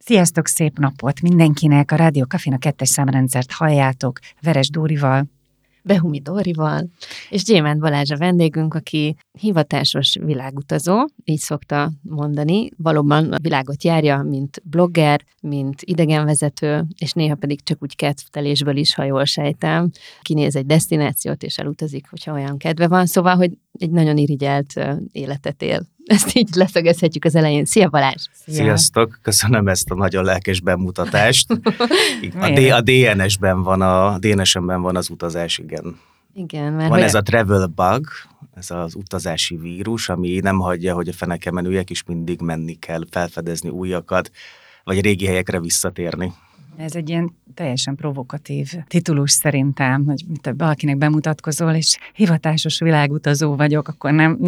Sziasztok, szép napot mindenkinek! A Rádió Cafénak 2-es számrendszert halljátok Veres Dórival, Behumi Dórival, és Gyémánt Balázs a vendégünk, aki hivatásos világutazó, így szokta mondani, valóban a világot járja, mint blogger, mint idegenvezető, és néha pedig csak úgy kedvtelésből is, ha jól sejtem, kinéz egy desztinációt, és elutazik, hogyha olyan kedve van, szóval, hogy egy nagyon irigyelt életet él. Ezt így leszögezhetjük az elején. Szia Balázs! Sziasztok! Köszönöm ezt a nagyon lelkes bemutatást. A DNS-ben van az utazás, igen. Igen, mert van ez a travel bug, ez az utazási vírus, ami nem hagyja, hogy a feneke menüljek, és mindig menni kell, felfedezni újakat, vagy régi helyekre visszatérni. Ez egy ilyen teljesen provokatív titulus szerintem, hogy te valakinek bemutatkozol, és hivatásos világutazó vagyok, akkor nem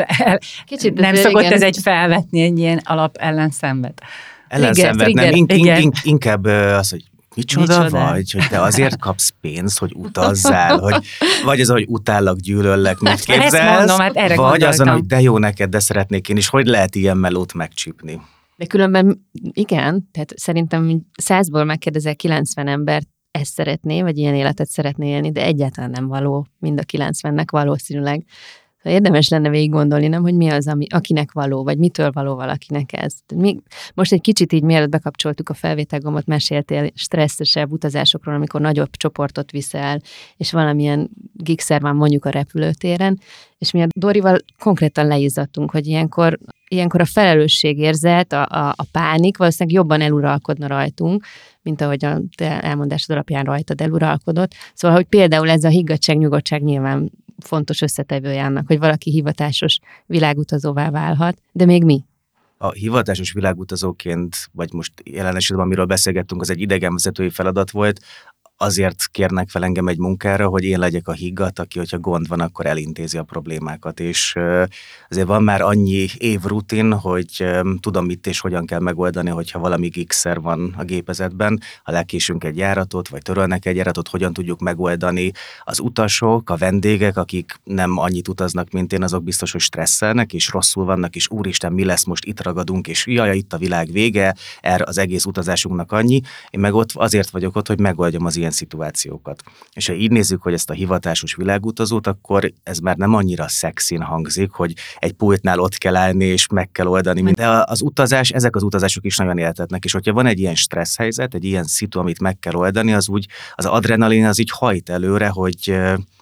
szokott ez egy felvetni egy ilyen alap ellenszenvet. Ellenszenvet, nem, inkább az, hogy micsoda vagy, hogy te azért kapsz pénzt, hogy utazzál, vagy az, hogy utállak, gyűlöllek, mit képzelsz, vagy azon, hogy de jó neked, de szeretnék én is, hogy lehet ilyen melót megcsípni. De különben igen, tehát szerintem 100-ból megkérdezel 90 embert, ezt szeretné, vagy ilyen életet szeretné élni, de egyáltalán nem való mind a 90-nek valószínűleg. Érdemes lenne végig gondolni, nem, hogy mi az, akinek való, vagy mitől való valakinek ez. Most egy kicsit így, mielőtt bekapcsoltuk a felvételgombot, meséltél stresszesebb utazásokról, amikor nagyobb csoportot viszel, és valamilyen gigszer van mondjuk a repülőtéren, és mi a Dorival konkrétan leizzadtunk, hogy ilyenkor a felelősségérzet, a pánik valószínűleg jobban eluralkodna rajtunk, mint ahogy a te elmondásod alapján rajtad eluralkodott. Szóval, hogy például ez a higgadtság, nyugodtság nyilván fontos összetevője annak, hogy valaki hivatásos világutazóvá válhat, de még mi? A hivatásos világutazóként, vagy most jelen esetben, amiről beszélgettünk, az egy idegenvezetői feladat volt, azért kérnek fel engem egy munkára, hogy én legyek a higgadt, aki, hogyha gond van, akkor elintézi a problémákat, és azért van már annyi év rutin, hogy tudom mit és hogyan kell megoldani, hogyha valami gigszer van a gépezetben, ha lekésünk egy járatot, vagy törölnek egy járatot, hogyan tudjuk megoldani. Az utasok, a vendégek, akik nem annyit utaznak, mint én, azok biztos, hogy stresszelnek, és rosszul vannak, és úristen, mi lesz, most itt ragadunk, és jaj, itt a világ vége, erre az egész utazásunknak annyi. Én meg ott azért vagyok ott, hogy megoldjam az ilyen szituációkat. És ha így nézzük, hogy ezt a hivatásos világutazót, akkor ez már nem annyira szexin hangzik, hogy egy pultnál ott kell állni, és meg kell oldani. De ezek az utazások is nagyon éltetnek, és hogyha van egy ilyen stressz helyzet, egy ilyen szitu, amit meg kell oldani, az adrenalin az így hajt előre, hogy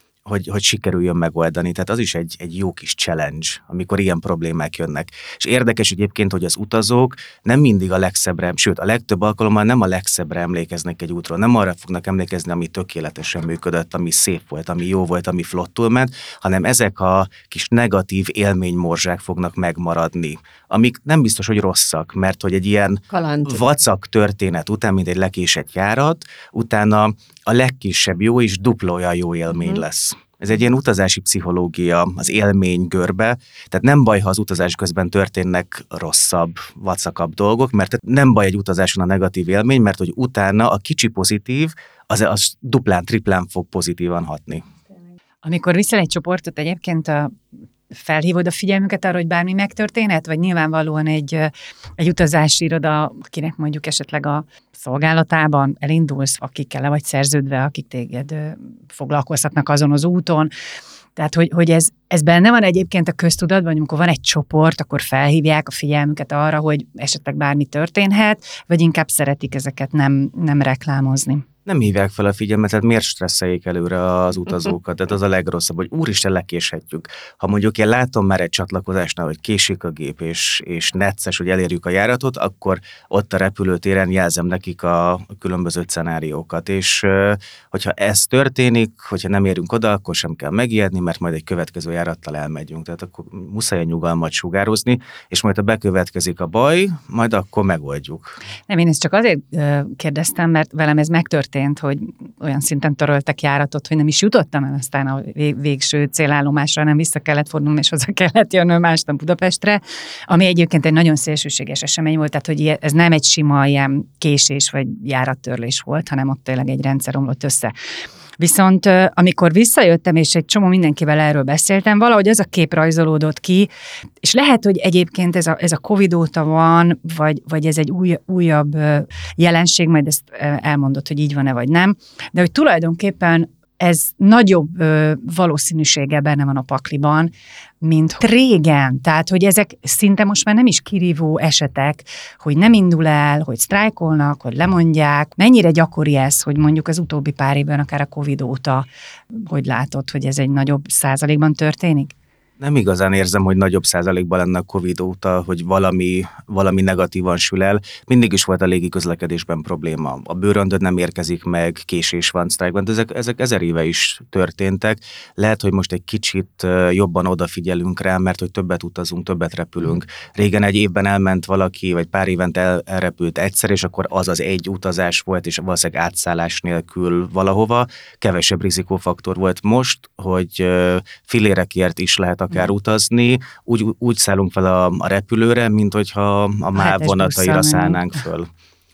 sikerüljön megoldani. Tehát az is egy jó kis challenge, amikor ilyen problémák jönnek. És érdekes egyébként, hogy az utazók nem mindig a legszebbre, sőt, a legtöbb alkalommal nem a legszebbre emlékeznek egy útról. Nem arra fognak emlékezni, ami tökéletesen működött, ami szép volt, ami jó volt, ami flottul ment, hanem ezek a kis negatív élménymorzsák fognak megmaradni, amik nem biztos, hogy rosszak, mert hogy egy ilyen vacak történet után, mint egy lekésett járat, utána a legkisebb jó is dupla olyan jó élmény lesz. Ez egy ilyen utazási pszichológia, az élmény görbe, tehát nem baj, ha az utazás közben történnek rosszabb, vacakabb dolgok, mert nem baj egy utazáson a negatív élmény, mert hogy utána a kicsi pozitív, az duplán, triplán fog pozitívan hatni. Amikor viszel egy csoportot, egyébként felhívod a figyelmüket arra, hogy bármi megtörténhet, vagy nyilvánvalóan egy utazási iroda, akinek mondjuk esetleg a szolgálatában elindulsz, akikkel le vagy szerződve, akik téged foglalkoztatnak azon az úton. Tehát, hogy ez benne van egyébként a köztudatban, amikor van egy csoport, akkor felhívják a figyelmüket arra, hogy esetleg bármi történhet, vagy inkább szeretik ezeket nem reklámozni. Nem hívják fel a figyelmet, tehát miért stresszeljék előre az utazókat? Tehát az a legrosszabb, hogy úristen, lekéshetjük. Ha mondjuk én látom már egy csatlakozásnál, hogy késik a gép, és necces, hogy elérjük a járatot, akkor ott a repülőtéren jelzem nekik a különböző szenáriókat. És hogyha ez történik, hogyha nem érünk oda, akkor sem kell megijedni, mert majd egy következő járattal elmegyünk. Tehát akkor muszáj a nyugalmat sugározni, és majd ha bekövetkezik a baj, majd akkor megoldjuk. Nem, én ezt csak azért kérdeztem, mert velem ez megtörtént, hogy olyan szinten töröltek járatot, hogy nem is jutottam el aztán a végső célállomásra, nem vissza kellett fordulnom, és haza kellett jönnöm másnap Budapestre, ami egyébként egy nagyon szélsőséges esemény volt, tehát hogy ez nem egy sima ilyen késés vagy járattörlés volt, hanem ott tényleg egy rendszer omlott össze. Viszont amikor visszajöttem, és egy csomó mindenkivel erről beszéltem, valahogy az a kép rajzolódott ki, és lehet, hogy egyébként ez a Covid óta van, vagy ez egy újabb jelenség, majd ezt elmondod, hogy így van-e, vagy nem, de hogy tulajdonképpen ez nagyobb valószínűséggel benne van a pakliban, mint régen. Tehát, hogy ezek szinte most már nem is kirívó esetek, hogy nem indul el, hogy sztrájkolnak, hogy lemondják. Mennyire gyakori ez, hogy mondjuk az utóbbi pár évben, akár a Covid óta, hogy látod, hogy ez egy nagyobb százalékban történik? Nem igazán érzem, hogy nagyobb százalékban lenne a Covid óta, hogy valami negatívan sül el. Mindig is volt a légiközlekedésben probléma. A bőröndöd nem érkezik meg, késés van sztrájkban, de ezek 1000 éve is történtek. Lehet, hogy most egy kicsit jobban odafigyelünk rá, mert hogy többet utazunk, többet repülünk. Régen egy évben elment valaki, vagy pár évente elrepült egyszer, és akkor az egy utazás volt, és valószínűleg átszállás nélkül valahova. Kevesebb rizikófaktor volt most, hogy filérekért is lehet akár utazni, úgy szállunk fel a repülőre, mint hogyha a MÁV vonataira szállnánk föl.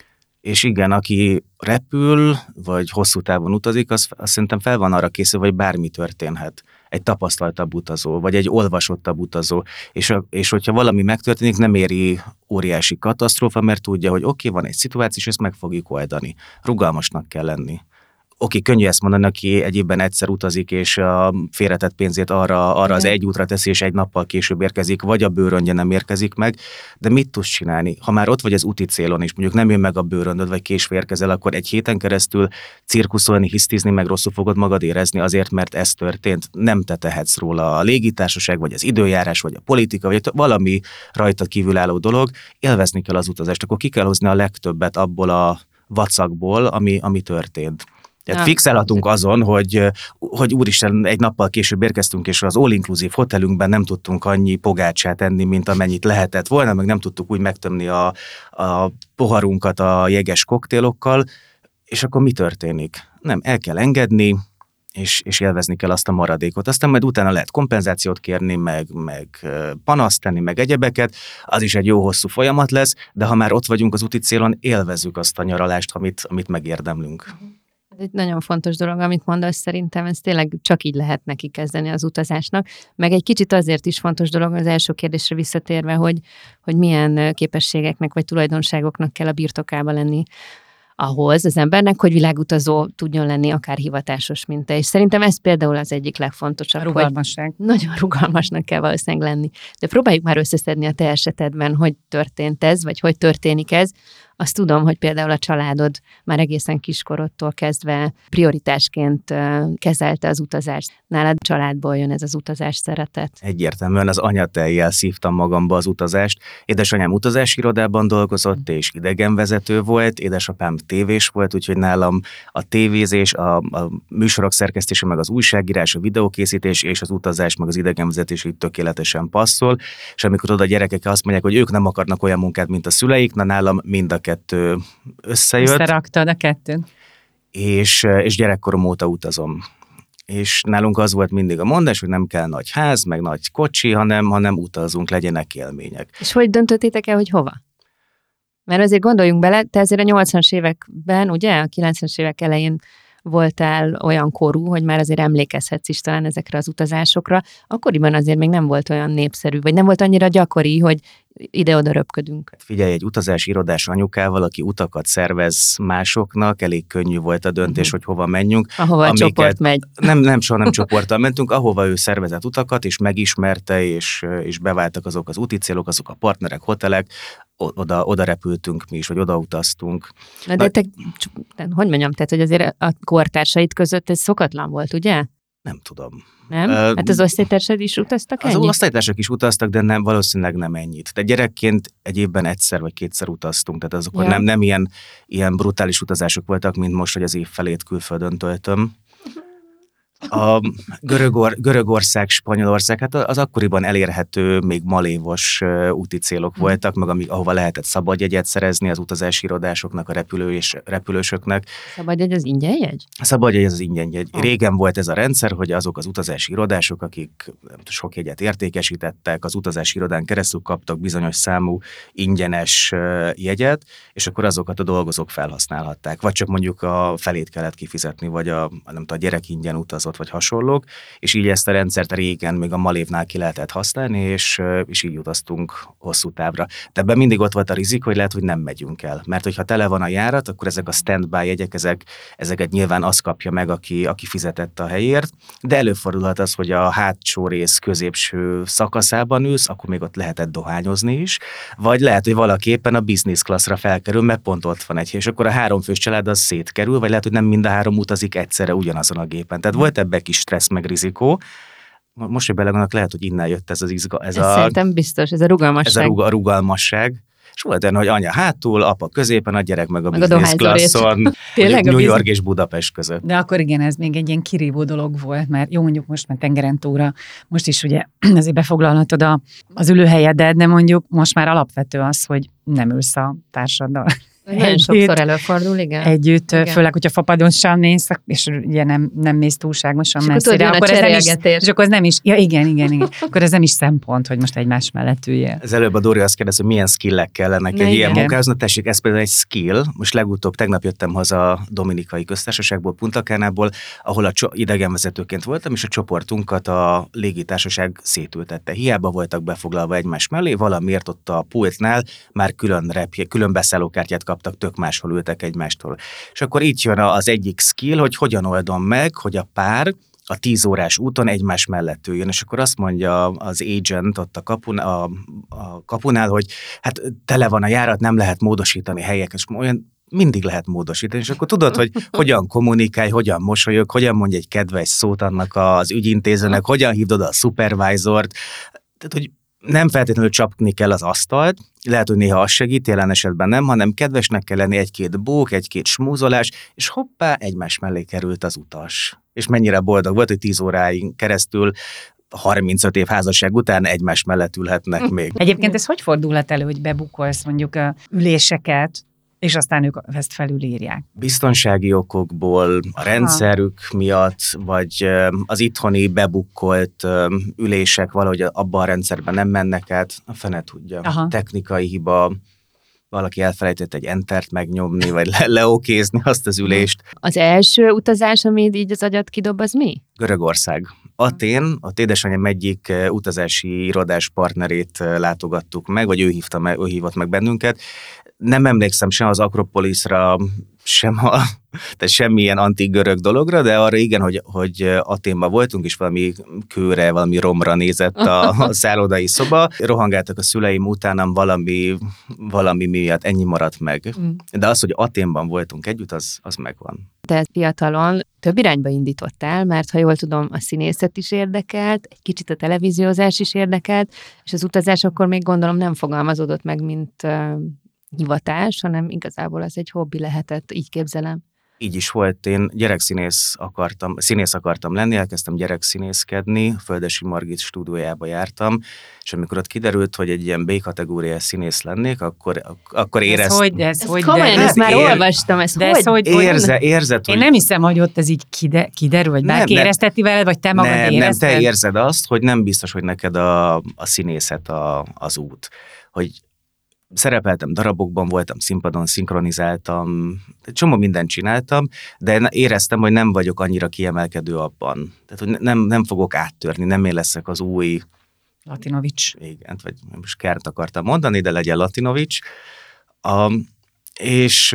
És igen, aki repül, vagy hosszú távon utazik, az szerintem fel van arra készülve, hogy bármi történhet. Egy tapasztaltabb utazó, vagy egy olvasottabb utazó. És hogyha valami megtörténik, nem éri óriási katasztrófa, mert tudja, hogy oké, van egy szituáció, és ezt meg fogjuk oldani. Rugalmasnak kell lenni. Oké, könnyű ezt mondani, aki egy évben egyszer utazik, és a félretett pénzét arra az egy útra teszi, és egy nappal később érkezik, vagy a bőröndje nem érkezik meg, de mit tudsz csinálni? Ha már ott vagy az úti célon, és mondjuk nem jön meg a bőröndöd, vagy késve érkezel, akkor egy héten keresztül cirkuszolni, hisztizni, meg rosszul fogod magad érezni azért, mert ez történt. Nem te tehetsz róla. A légitársaság, vagy az időjárás, vagy a politika, vagy valami rajta kívülálló dolog, élvezni kell az utazást, akkor ki kell hozni a legtöbbet abból a vacakból, ami történt. Tehát fixálhatunk azon, hogy úristen, egy nappal később érkeztünk, és az all-inclusive hotelünkben nem tudtunk annyi pogácsát enni, mint amennyit lehetett volna, meg nem tudtuk úgy megtömni a poharunkat a jeges koktélokkal, és akkor mi történik? Nem, el kell engedni, és élvezni kell azt a maradékot. Aztán majd utána lehet kompenzációt kérni, meg panaszt tenni, meg egyebeket, az is egy jó hosszú folyamat lesz, de ha már ott vagyunk az úti célon, élvezzük azt a nyaralást, amit megérdemlünk. Ez egy nagyon fontos dolog, amit mondasz, szerintem ez tényleg csak így lehet neki kezdeni az utazásnak. Meg egy kicsit azért is fontos dolog az első kérdésre visszatérve, hogy milyen képességeknek vagy tulajdonságoknak kell a birtokában lenni ahhoz az embernek, hogy világutazó tudjon lenni akár hivatásos, mint te. És szerintem ez például az egyik legfontosabb. A rugalmasság. Nagyon rugalmasnak kell valószínűleg lenni. De próbáljuk már összeszedni a te esetedben, hogy történt ez, vagy hogy történik ez. Azt tudom, hogy például a családod már egészen kiskorodtól kezdve prioritásként kezelte az utazást. Nálad családból jön ez az utazás szeretet. Egyértelműen az anyatejjel szívtam magamba az utazást. Édesanyám utazási irodában dolgozott, és idegenvezető volt, édesapám tévés volt, úgyhogy nálam a tévézés, a műsorok szerkesztése, meg az újságírás, a videókészítés és az utazás, meg az idegenvezetés így tökéletesen passzol. És amikor oda a gyerekek azt mondják, hogy ők nem akarnak olyan munkát, mint a szüleik, na nálam mind a kettő összejött. Összeraktad a kettőt. És gyerekkorom óta utazom. És nálunk az volt mindig a mondás, hogy nem kell nagy ház, meg nagy kocsi, hanem utazunk, legyenek élmények. És hogy döntöttétek el, hogy hova? Mert azért gondoljunk bele, te azért a 80-as években, ugye, a 90-es évek elején voltál olyan korú, hogy már azért emlékezhetsz is talán ezekre az utazásokra. Akkoriban azért még nem volt olyan népszerű, vagy nem volt annyira gyakori, hogy ide-oda röpködünk. Figyelj, egy utazási irodás anyukával, aki utakat szervez másoknak, elég könnyű volt a döntés, hogy hova menjünk. Ahova a csoport megy. Nem, soha nem csoporttal mentünk, ahova ő szervezett utakat, és megismerte, és beváltak azok az úti célok, azok a partnerek, hotelek, oda repültünk mi is, vagy oda utaztunk. Na de te, hogy mondjam, tehát, hogy azért a kortársaid között ez szokatlan volt, ugye? Nem tudom. Nem? Hát az osztálytársaid is utaztak ennyit? Az osztálytársak is utaztak, de valószínűleg nem ennyit. De gyerekként egy évben egyszer vagy kétszer utaztunk, tehát azok nem ilyen brutális utazások voltak, mint most, hogy az év felét külföldön töltöm. A Görögország, Spanyolország, hát az akkoriban elérhető, még malévos úti célok voltak, meg ahova lehetett szabadjegyet szerezni az utazási irodásoknak, a repülősöknek. Szabadjegy az ingyen jegy? A szabadjegy az ingyen jegy. Régen volt ez a rendszer, hogy azok az utazási irodások, akik sok jegyet értékesítettek, az utazási irodán keresztül kaptak bizonyos számú ingyenes jegyet, és akkor azokat a dolgozók felhasználhatták. Vagy csak mondjuk a felét kellett kifizetni, vagy a gyerek ingyen utazott, vagy hasonlók, és így ezt a rendszert régen még a Malévnál ki lehetett használni, és így utaztunk hosszú távra. De ebben mindig ott volt a rizikó, hogy lehet, hogy nem megyünk el. Mert hogyha tele van a járat, akkor ezek a standby jegyek, ezeket nyilván az kapja meg, aki fizetett a helyért, de előfordulhat az, hogy a hátsó rész középső szakaszában ülsz, akkor még ott lehetett dohányozni is, vagy lehet, hogy valaki éppen a business classra felkerül, mert pont ott van egy hely, és akkor a 3 fős család az szétkerül, vagy lehet, hogy nem mind a 3 utazik egyszerre ugyanazon a gépen. Tehát volt ebben kis stressz meg rizikó. Most, hogy belegondolok, lehet, hogy innen jött ez szerintem biztos, ez a rugalmasság. Ez a rugalmasság. És volt olyan, hogy anya hátul, apa középen, a gyerek meg a business classon, New York és Budapest között. De akkor igen, ez még egy ilyen kirívó dolog volt, mert jó, mondjuk most már tengeren túlra, most is ugye azért befoglalhatod az ülőhelyedet, de mondjuk most már alapvető az, hogy nem ülsz a társaddal. Nagyon sokszor előfordul, igen. Együtt, igen. Főleg, hogyha fapadosan mész, és ugye nem mész túlságosan messzire, akkor ez nem is, és akkor ez nem is, igen. Akkor ez nem is szempont, hogy most egymás mellett üljél. Ez előbb a Dóri azt kérdez, hogy milyen skillek kellenek egy ilyen munkához. Tessék, ez például egy skill. Most legutóbb tegnap jöttem haza a Dominikai Köztársaságból, Punta Canából, ahol idegenvezetőként voltam, és a csoportunkat a légitársaság szétültette. Hiába voltak befoglalva egymás mellé, valamiért ott a pultnál már külön beszállókártyát kaptak, tök máshol ültek egymástól. És akkor itt jön az egyik skill, hogy hogyan oldom meg, hogy a pár a 10 órás úton egymás mellett üljön, és akkor azt mondja az agent ott a kapunál, hogy hát tele van a járat, nem lehet módosítani helyeket, és olyan mindig lehet módosítani, és akkor tudod, hogy hogyan kommunikálj, hogyan mosolyog, hogyan mondj egy kedves szót annak az ügyintézőnek, hogyan hívd oda a supervisort, tehát, hogy nem feltétlenül csapni kell az asztalt, lehet, hogy néha az segít, jelen esetben nem, hanem kedvesnek kell lenni, egy-két bók, egy-két smúzolás, és hoppá, egymás mellé került az utas. És mennyire boldog volt, hogy 10 óráig keresztül 35 év házasság után egymás mellett ülhetnek még. Egyébként ez hogy fordulhat elő, hogy bebukolsz mondjuk a üléseket, és aztán ők ezt felülírják? Biztonsági okokból, a rendszerük miatt, vagy az itthoni bebukkolt ülések valahogy abban a rendszerben nem mennek át, a fene tudja. Aha. Technikai hiba, valaki elfelejtett egy entert megnyomni, vagy leokézni azt az ülést. Az első utazás, amit így az agyat kidob, az mi? Görögország. Atén, a édesanyám egyik utazási irodás partnerét látogattuk meg, vagy ő hívott meg bennünket. Nem emlékszem sem az Akropoliszra, tehát semmilyen antik görög dologra, de arra igen, hogy Aténban voltunk, és valami kőre, valami romra nézett a szállodai szoba. Rohangáltak a szüleim utánam valami miatt, ennyi maradt meg. De az, hogy Aténban voltunk együtt, az megvan. Te fiatalon több irányba indítottál, mert ha jól tudom, a színészet is érdekelt, egy kicsit a televíziózás is érdekelt, és az utazás akkor még gondolom nem fogalmazódott meg, mint hivatás, hanem igazából az egy hobbi lehetett, így képzelem. Így is volt, én színész akartam lenni, elkezdtem gyerekszínészkedni, Földesi Margit stúdiójába jártam, és amikor ott kiderült, hogy egy ilyen B-kategóriás színész lennék, akkor éreztem. Ezt már olvastam, érzed, hogy... Én nem hiszem, hogy ott ez így kiderül, vagy bárki érezteti veled, vagy te magad érezted. Nem, te érzed azt, hogy nem biztos, hogy neked a színészet az út. Hogy szerepeltem darabokban, voltam színpadon, szinkronizáltam, csomó mindent csináltam, de éreztem, hogy nem vagyok annyira kiemelkedő abban. Tehát, hogy nem fogok áttörni, nem én leszek az új... Latinovics. Igen, vagy most Kárt akartam mondani, de legyen Latinovics. És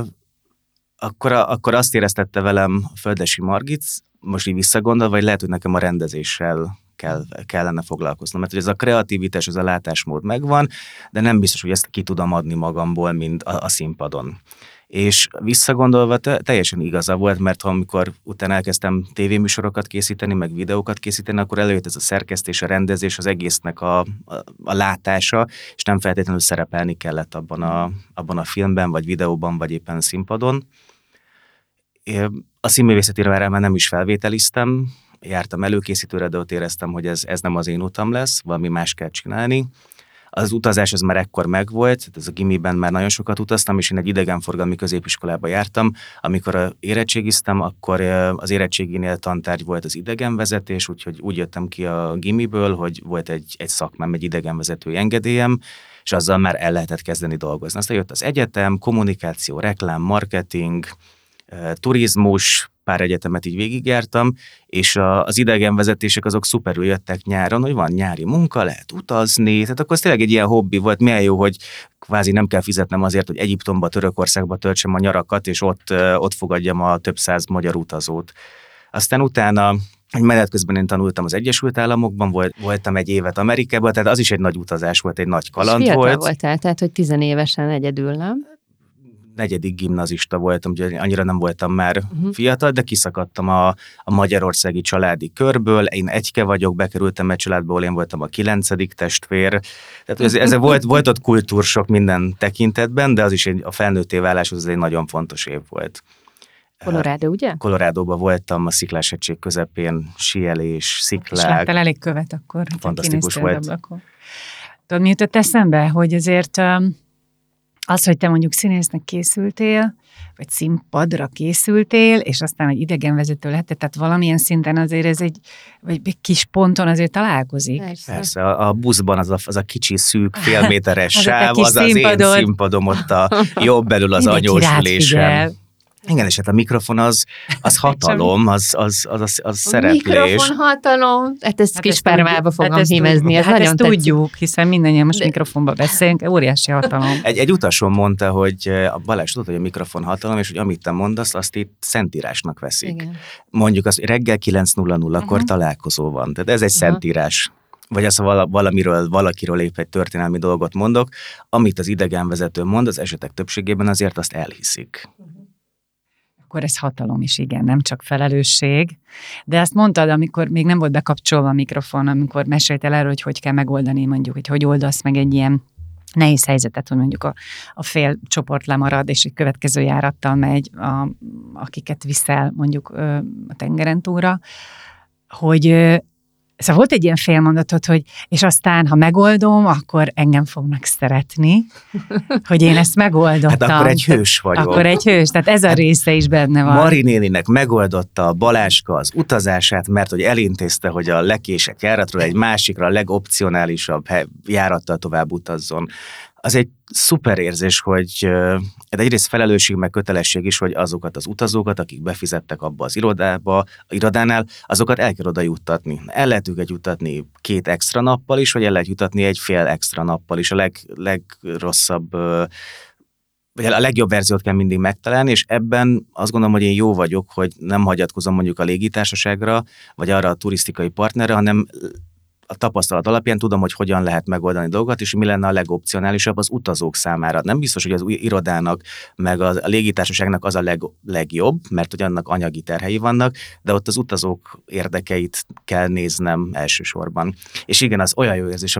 akkor azt éreztette velem Földesi Margit, most így visszagondolva, vagy lehet, hogy nekem a rendezéssel kellene foglalkoznom. Mert hogy ez a kreativitás, ez a látásmód megvan, de nem biztos, hogy ezt ki tudom adni magamból, mint a színpadon. És visszagondolva teljesen igaza volt, mert amikor utána elkezdtem tévéműsorokat készíteni, meg videókat készíteni, akkor előjött ez a szerkesztés, a rendezés, az egésznek a látása, és nem feltétlenül szerepelni kellett abban a filmben, vagy videóban, vagy éppen színpadon. A színművészetire már nem is felvételiztem, jártam előkészítőre, de ott éreztem, hogy ez nem az én utam lesz, valami más kell csinálni. Az utazás az már ekkor megvolt, ez a gimiben már nagyon sokat utaztam, és én egy idegenforgalmi középiskolába jártam. Amikor érettségiztem, akkor az érettséginél tantárgy volt az idegenvezetés, úgyhogy úgy jöttem ki a gimiből, hogy volt egy szakmám, egy idegenvezetői engedélyem, és azzal már el lehetett kezdeni dolgozni. Aztán jött az egyetem, kommunikáció, reklám, marketing, turizmus, pár egyetemet így végigjártam, és az idegenvezetések azok szuperül jöttek nyáron, hogy van nyári munka, lehet utazni, tehát akkor ez tényleg egy ilyen hobbi volt, milyen jó, hogy kvázi nem kell fizetnem azért, hogy Egyiptomba, Törökországba töltsem a nyarakat, és ott fogadjam a több száz magyar utazót. Aztán utána egy menet közben én tanultam az Egyesült Államokban, voltam egy évet Amerikában, tehát az is egy nagy utazás volt, egy nagy kaland fiatal volt. Voltál, tehát hogy 10 évesen egyedül, nem? 4. gimnazista voltam, úgyhogy annyira nem voltam már fiatal, de kiszakadtam a magyarországi családi körből. Én egyke vagyok, bekerültem egy családba, ahol én voltam a 9. testvér. Tehát ez volt ott kultúrsok minden tekintetben, de az is a felnőtté váláshoz egy nagyon fontos év volt. Colorado, ugye? Coloradóban voltam, a Sziklás-hegység közepén, síelés, sziklák. És láttál elég követ akkor? Fantasztikus volt. Tudod, mi jutott eszembe? Hogy azért az, hogy te mondjuk színésznek készültél, vagy színpadra készültél, és aztán egy idegenvezető lettél, tehát valamilyen szinten azért ez egy kis ponton azért találkozik. Persze, a buszban az a kicsi szűk félméteres sáv, az én színpadom ott a jobb belül az anyósülésem. Igen, és hát a mikrofon az hatalom, az szereplés. Mikrofon hatalom, hát ezt Kispárvába fogom hímezni. Hát ezt tudjuk, hiszen mindannyian most mikrofonba beszélünk, óriási hatalom. Egy utasom mondta, hogy a Balázs tudod, hogy a mikrofon hatalom, és hogy amit te mondasz, azt itt szentírásnak veszik. Igen. Mondjuk azt, hogy reggel 9:00-kor találkozó van, tehát ez egy szentírás. Vagy az, valakiről épp egy történelmi dolgot mondok, amit az idegenvezető mond, az esetek többségében azért azt elhiszik. Akkor ez hatalom is, igen, nem csak felelősség. De azt mondtad, amikor még nem volt bekapcsolva a mikrofon, amikor meséltél erről, hogy kell megoldani, mondjuk, hogy oldasz meg egy ilyen nehéz helyzetet, hogy mondjuk a fél csoport lemarad, és egy következő járattal megy, akiket viszel mondjuk a tengeren túlra, hogy szóval volt egy ilyen félmondatot, hogy és aztán, ha megoldom, akkor engem fognak szeretni, hogy én ezt megoldottam. Hát akkor egy hős vagyok. Akkor egy hős, tehát ez a része is benne van. Mari néninek megoldotta a Balázska az utazását, mert hogy elintézte, hogy a lekésett járatról egy másikra, a legopcionálisabb járattal tovább utazzon. Az egy szuper érzés, hogy egyrészt felelősség meg kötelesség is, hogy azokat az utazókat, akik befizettek abba az irodánál, azokat el kell oda juttatni. El lehet őket juttatni 2 extra nappal is, vagy el lehet juttatni egy fél extra nappal is. A legrosszabb, vagy a legjobb verziót kell mindig megtalálni, és ebben azt gondolom, hogy én jó vagyok, hogy nem hagyatkozom mondjuk a légitársaságra, vagy arra a turisztikai partnerre, hanem a tapasztalat alapján tudom, hogy hogyan lehet megoldani dolgokat, és mi lenne a legopcionálisabb az utazók számára. Nem biztos, hogy az irodának, meg a légitársaságnak az a legjobb, mert hogy annak anyagi terhei vannak, de ott az utazók érdekeit kell néznem elsősorban. És igen, az olyan jó érzés,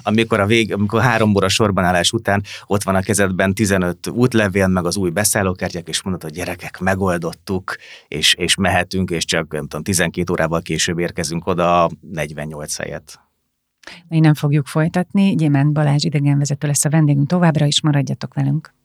amikor 3 óra sorbanállás után ott van a kezedben 15 útlevél, meg az új beszállókártyák, és mondod, hogy gyerekek, megoldottuk, és mehetünk, és csak nem tudom, 12 órával később érkezünk oda a 48 helyet. Innen fogjuk folytatni. Gyémánt Balázs idegenvezető lesz a vendégünk továbbra is, maradjatok velünk.